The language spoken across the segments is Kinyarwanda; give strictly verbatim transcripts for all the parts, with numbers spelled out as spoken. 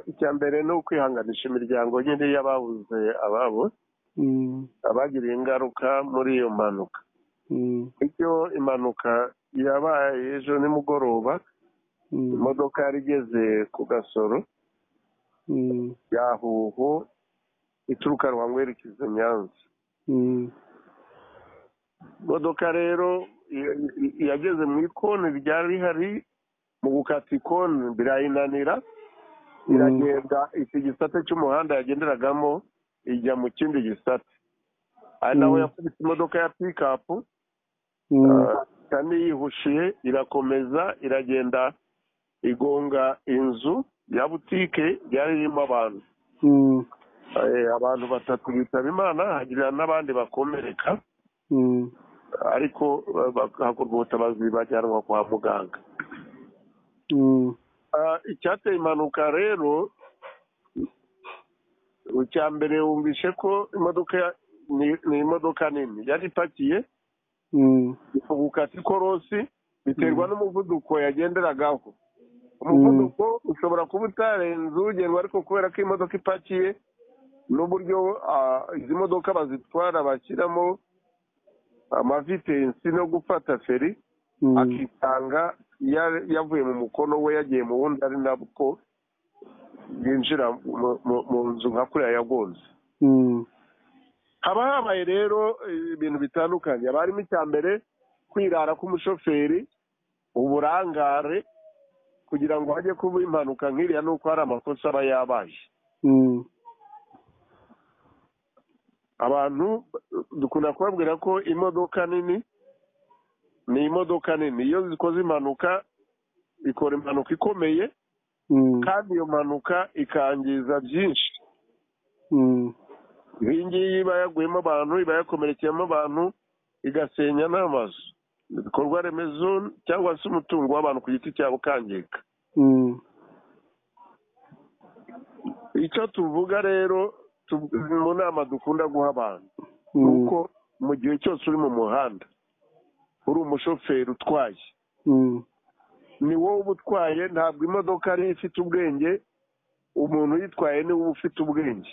icya mbere ni ukwihanganisha imiryango nyine y'ababuze ababo abagiriye ingaruka muri iyo mpanuka. Icyo impanuka yabaye ejo nimugoroba, imodoka yari igeze ku Gasoro ya Huho ituruka Ruhango yerekeza Nyanza. Imodoka rero yageze mu ikoni ryari rihari, mu gukata ikoni birayinanira, iragenda iki gisate cy'umuhanda yagenderagamo ijya mu kindi gisate. Ari naho yakubise imodoka ya pikapu kandi yihushiye, irakomeza iragenda igonga inzu ya butike yari irimo abantu. Abantu batatu bitaba Imana, hagira n'abandi bakomereka, ariko hakorwa ubutabazi bajyanwa kwa muganga. Icyateye impanuka rero, icya mbere wumvishe ko imodoka ni imodoka nini yari ipakiye, gukata ikorosi biterwa n'umuvuduko yagenderagaho. Umuvuduko ushobora kuba utarenze ugenwa, ariko kubera ko imodoka ipakiye n'uburyo izi modoka bazitwara bashyiramo amavitensi no gufata feri, akitanga yavuye mu mukono we yagiye mu wundi, ari nabwo yinjira mu nzu nka kuriya yagonze. Haba habaye rero ibintu bitandukanye. Haba harimo icya mbere kwirara k'umushoferi, uburangare, kugira ngo hajye kuba impanuka nk'iriya nuko hari amakosa aba yabaye. Abantu dukunda kubabwira ko imodoka nini ni imodoka nini, iyo zikoze impanuka ikora impanuka ikomeye, kandi iyo mpanuka ikangiza byinshi. Iyi ngiyi iba yaguyemo abantu, iba yakomerekeyemo abantu, igasenya n'amazu, ibikorwa remezo cyangwa se umutungo w'abantu ku giti cyabo ukangirika. Icyo tuvuga rero mu nama dukunda guha abantu, nuko mu gihe cyose uri mu muhanda uri umushoferi utwaye, ni wowe uba utwaye, ntabwo imodoka ari ifite ubwenge, umuntu uyitwaye ni wowe ufite ubwenge.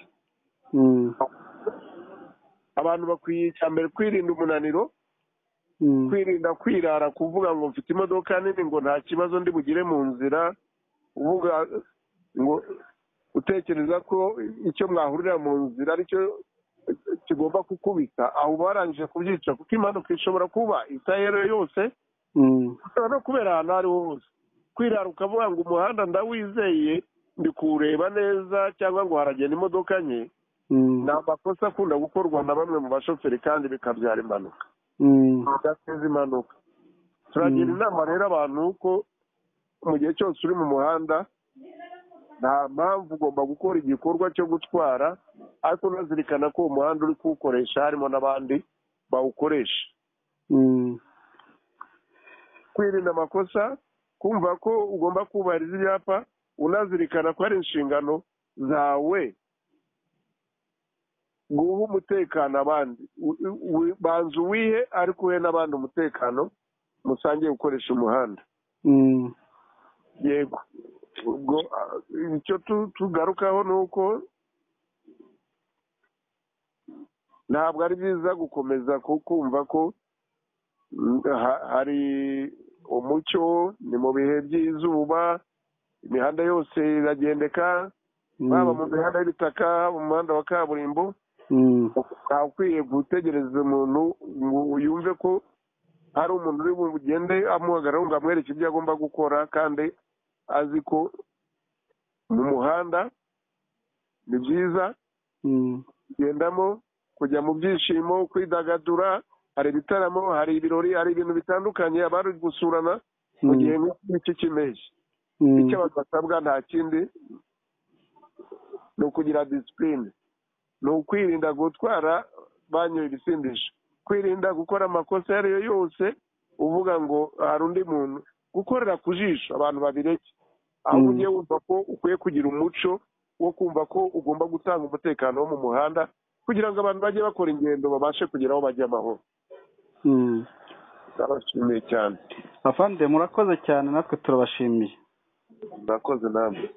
Abantu bakwiye icya mbere kwirinda umunaniro, kwirinda kwirara kuvuga ngo mfite imodoka nini ngo nta kibazo ndi bugire mu nzira, uvuga ngo utekereza ko icyo mwahurira mu nzira aricyo kigomba kukubita, aho uba warangije kubyica, kuko impanuka ishobora kuba itayero yose, ushobora no kubera ahantu aho ari ho hose. Kwirara ukavuga ngo umuhanda ndawizeye ndi kuwureba neza, cyangwa ngo haragenda imodoka nke, ni amakosa akunda gukorwa na bamwe mu bashoferi kandi bikabyara impanuka, bigateza impanuka. Turagira inama rero abantu ko mu gihe cyose uri mu muhanda, nta mpamvu ugomba gukora igikorwa cyo gutwara, ariko unazirikana ko umuhanda uri kuwukoresha harimo n'abandi bawukoresha. Kwirinda amakosa, kumva ko ugomba kubahiriza ibyapa, unazirikana ko ari inshingano zawe guha umutekano abandi. Banza uwihe, ariko uhe n'abandi umutekano, musangiye gukoresha umuhanda. Yego, ubwo icyo tugarukaho ni uko ntabwo ari byiza gukomeza kumva ko hari umucyo, ni mu bihe by'izuba, imihanda yose iragendeka, haba mu mihanda y'ibitaka, mu muhanda wa kaburimbo. Ntawe ukwiye gutegereza umuntu ngo yumve ko hari umuntu uri bugende amuhagararaho ngo amwereke ibyo agomba gukora, kandi azi ko mu muhanda ni byiza kugendamo, kujya mu byishimo, kwidagadura, hari ibitaramo, hari ibirori, hari ibintu bitandukanye abari gusurana mu gihe nk'iki cy'impeshyi. Icyo abantu basabwa nta kindi, ni ukugira disipurine, ni ukwirinda gutwara banyoye ibisindisha, kwirinda gukora amakosa ayo ari yo yose uvuga ngo hari undi muntu, gukorera ku jisho abantu babireke, aho ugiye wumva ko ukwiye kugira umuco wo kumva ko ugomba gutanga umutekano wo mu muhanda, kugira ngo abantu bajye bakora ingendo babashe kugera aho bajya amahoro. Ndabashimiye cyane. Afande, murakoze cyane, natwe turabashimiye. Murakoze namwe.